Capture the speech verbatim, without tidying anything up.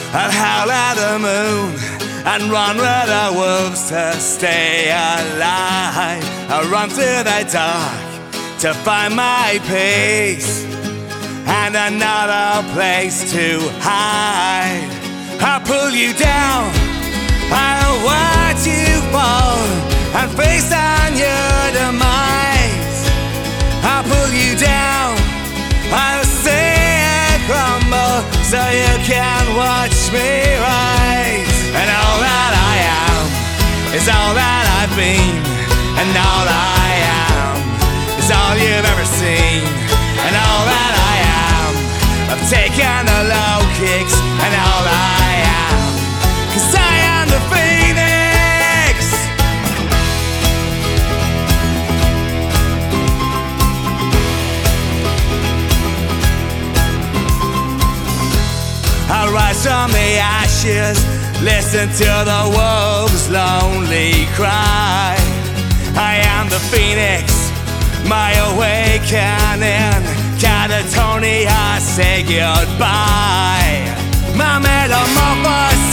I'd howl at the moon and run with the wolves to stay alive. I run through the dark to find my peace and another place to hide. I pull you down, I'll watch you fall and face on your demise. I pull you down, I'll see it crumble so you can watch me rise. And all that I am is all that I've been, and all I am is all you've ever seen. And all that I am, I've taken the low kicks, and all I am, 'cause I am the Phoenix. I'll rise from the ashes, listen to the wolves' lonely cry. I am the Phoenix, my awakening. Catatonia, say goodbye. My metamorphosis